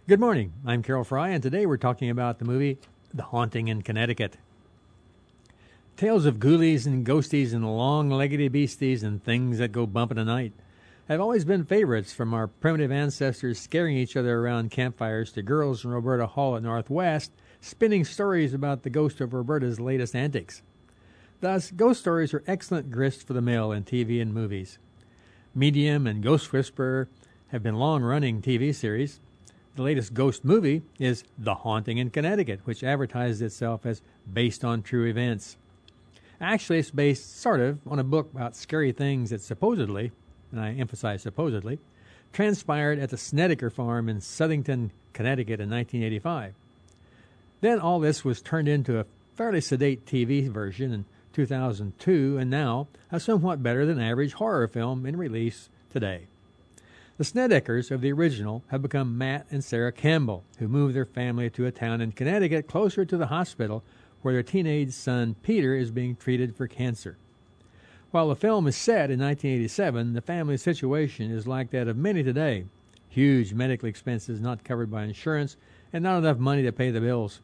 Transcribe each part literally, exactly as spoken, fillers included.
Good morning. I'm Carol Fry, and today we're talking about the movie The Haunting in Connecticut. Tales of ghoulies and ghosties and long-legged beasties and things that go bump in the night have always been favorites, from our primitive ancestors scaring each other around campfires to girls in Roberta Hall at Northwest spinning stories about the ghost of Roberta's latest antics. Thus, ghost stories are excellent grist for the mill in T V and movies. Medium and Ghost Whisperer have been long-running T V series. The latest ghost movie is The Haunting in Connecticut, which advertises itself as based on true events. Actually, it's based, sort of, on a book about scary things that supposedly, and I emphasize supposedly, transpired at the Snedeker Farm in Southington, Connecticut in nineteen eighty-five. Then all this was turned into a fairly sedate T V version in two thousand two, and now a somewhat better than average horror film in release today. The Snedekers of the original have become Matt and Sarah Campbell, who moved their family to a town in Connecticut closer to the hospital where their teenage son Peter is being treated for cancer. While the film is set in nineteen eighty-seven, the family situation is like that of many today. Huge medical expenses not covered by insurance and not enough money to pay the bills.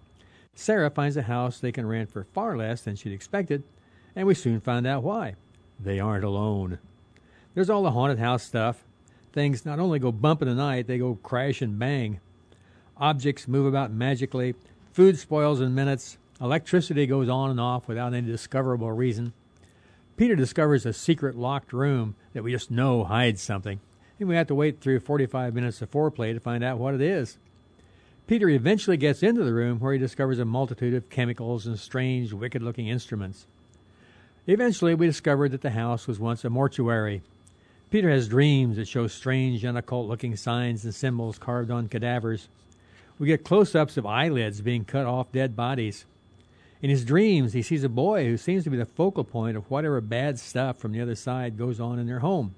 Sarah finds a house they can rent for far less than she'd expected, and we soon find out why. They aren't alone. There's all the haunted house stuff. Things not only go bump in the night, they go crash and bang. Objects move about magically. Food spoils in minutes. Electricity goes on and off without any discoverable reason. Peter discovers a secret locked room that we just know hides something, and we have to wait through forty-five minutes of foreplay to find out what it is. Peter eventually gets into the room, where he discovers a multitude of chemicals and strange, wicked-looking instruments. Eventually, we discover that the house was once a mortuary. Peter has dreams that show strange and occult-looking signs and symbols carved on cadavers. We get close-ups of eyelids being cut off dead bodies. In his dreams, he sees a boy who seems to be the focal point of whatever bad stuff from the other side goes on in their home.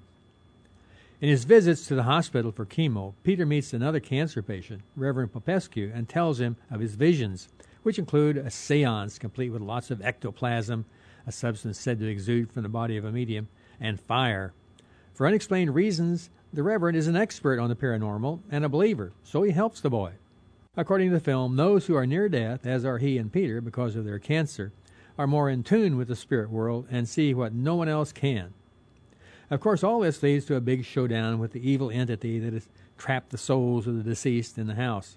In his visits to the hospital for chemo, Peter meets another cancer patient, Reverend Popescu, and tells him of his visions, which include a seance complete with lots of ectoplasm, a substance said to exude from the body of a medium, and fire. For unexplained reasons, the Reverend is an expert on the paranormal and a believer, so he helps the boy. According to the film, those who are near death, as are he and Peter because of their cancer, are more in tune with the spirit world and see what no one else can. Of course, all this leads to a big showdown with the evil entity that has trapped the souls of the deceased in the house.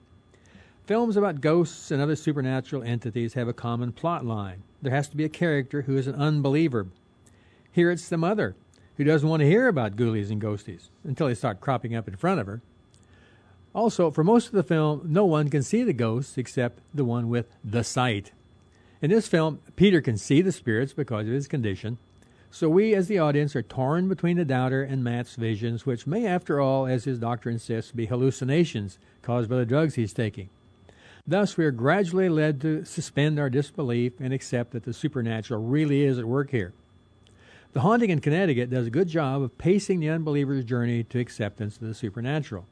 Films about ghosts and other supernatural entities have a common plot line. There has to be a character who is an unbeliever. Here it's the mother, who doesn't want to hear about ghoulies and ghosties until they start cropping up in front of her. Also, for most of the film, no one can see the ghosts except the one with the sight. In this film, Peter can see the spirits because of his condition, so we as the audience are torn between the doubter and Matt's visions, which may, after all, as his doctor insists, be hallucinations caused by the drugs he's taking. Thus, we are gradually led to suspend our disbelief and accept that the supernatural really is at work here. The Haunting in Connecticut does a good job of pacing the unbeliever's journey to acceptance of the supernatural.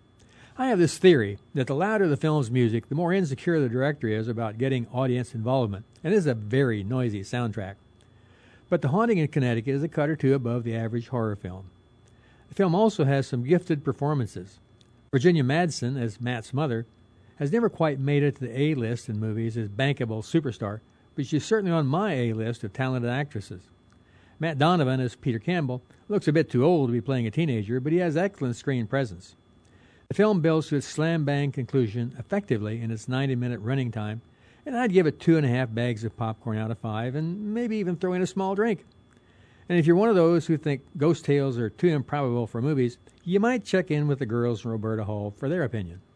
I have this theory that the louder the film's music, the more insecure the director is about getting audience involvement, and this is a very noisy soundtrack. But The Haunting in Connecticut is a cut or two above the average horror film. The film also has some gifted performances. Virginia Madsen, as Matt's mother, has never quite made it to the A-list in movies as bankable superstar, but she's certainly on my A-list of talented actresses. Matt Donovan, as Peter Campbell, looks a bit too old to be playing a teenager, but he has excellent screen presence. The film builds to its slam-bang conclusion effectively in its ninety-minute running time, and I'd give it two and a half bags of popcorn out of five, and maybe even throw in a small drink. And if you're one of those who think ghost tales are too improbable for movies, you might check in with the girls from Roberta Hall for their opinion.